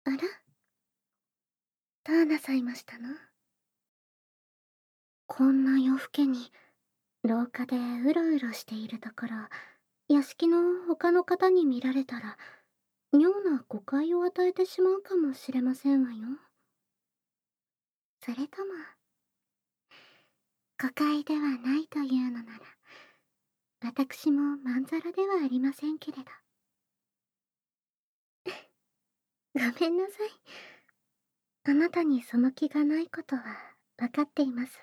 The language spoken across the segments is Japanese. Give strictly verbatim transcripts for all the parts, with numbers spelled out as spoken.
あら、どうなさいましたの？こんな夜更けに廊下でうろうろしているところ、屋敷の他の方に見られたら妙な誤解を与えてしまうかもしれませんわよ。それとも誤解ではないというのなら、私もまんざらではありませんけれど。ごめんなさい。あなたにその気がないことは分かっています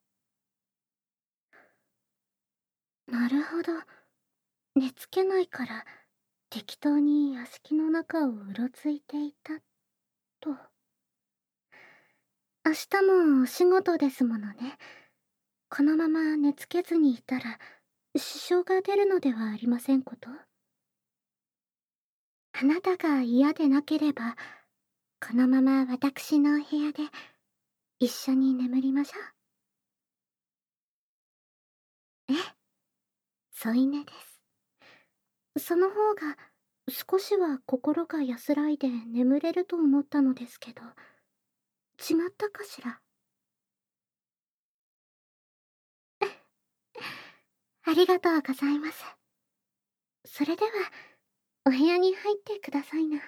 わ。なるほど。寝つけないから適当に屋敷の中をうろついていたと。明日もお仕事ですものね。このまま寝つけずにいたら支障が出るのではありませんこと。あなたが嫌でなければこのまま私のお部屋で一緒に眠りましょう。ええ、添い寝です。その方が少しは心が安らいで眠れると思ったのですけど、違ったかしら。ありがとうございます。それではお部屋に入ってくださいな。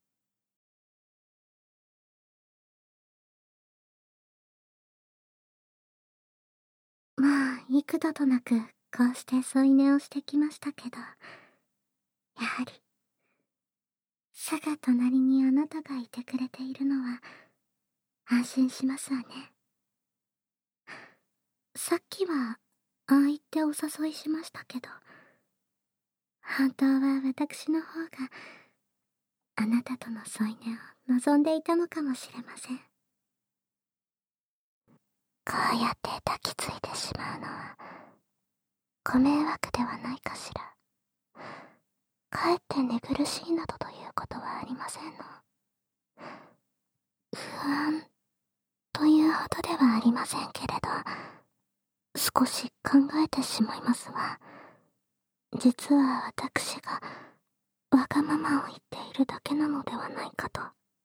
まあ幾度となくこうして添い寝をしてきましたけど、やはりすぐ隣にあなたがいてくれているのは安心しますわね。さっきはああ言ってお誘いしましたけど、本当は私の方があなたとの添い寝を望んでいたのかもしれません。こうやって抱きついてしまうのはご迷惑ではないかしら。かえって寝苦しいなどということはありませんの。不安というほどではありませんけれど、少し考えてしまいますわ。実は私がわがままを言っているだけなのではないかと。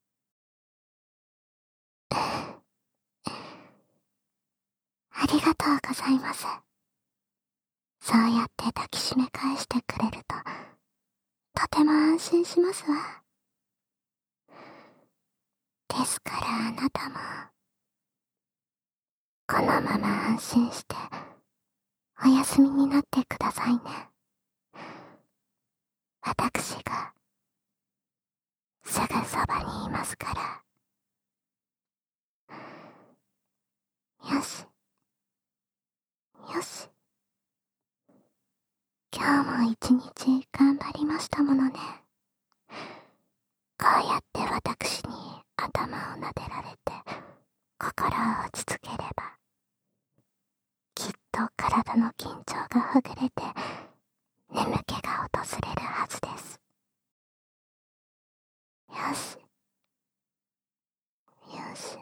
ありがとうございます。そうやって抱きしめ返してくれるととても安心しますわ。ですからあなたもこのまま安心してお休みになってくださいね。私がすぐそばにいますから。よしよし、今日も一日頑張りましたものね。こうやって私に頭を撫でられて心を落ち着ければ、きっと体の緊張がほぐれて眠気が訪れるはずです。よしよし。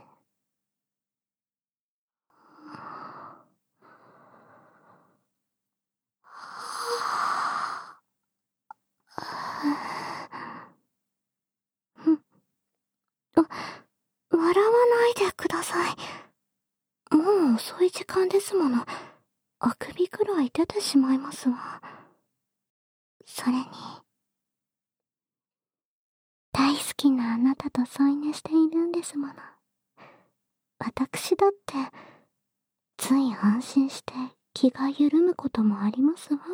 笑わないでください。もう遅い時間ですもの。あくびくらい出てしまいますわ。それに大好きなあなたと添い寝しているんですもの。私だってつい安心して気が緩むこともありますわ。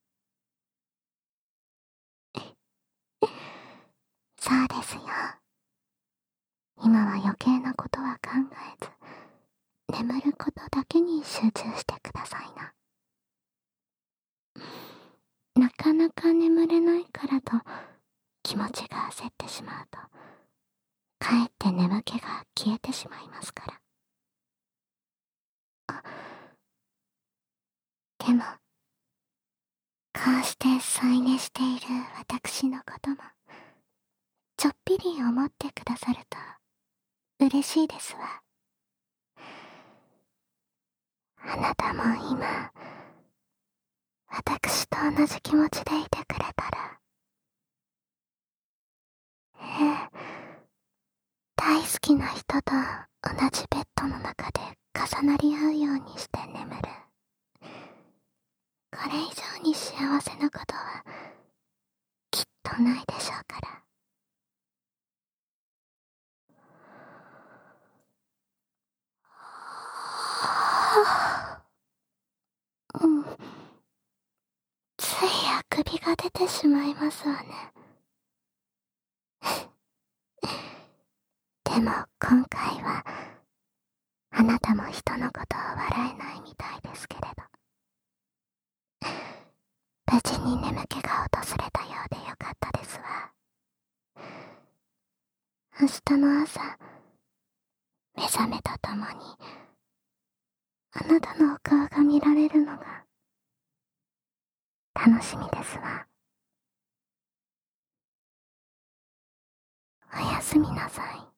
そうですよ。今は余計なことは考えず、眠ることだけに集中してくださいな。なかなか眠れないからと気持ちが焦ってしまうと、かえって眠気が消えてしまいますから。あ、でもこうして添い寝している私のこともちょっぴり思ってくださると嬉しいですわ。あなたも今私と同じ気持ちでいてくれたら。ええ、 きな人と同じベッドの中で重なり合うようにして眠る。これ以上に幸せなことはきっとないでしょうから。うん。ついあくびが出てしまいますわね。でも今回はあなたも人のことを笑えないみたいですけれど、無事に眠気が訪れたようでよかったですわ。明日の朝、目覚めとともにあなたのお顔が見られるのが楽しみですわ。おやすみなさい。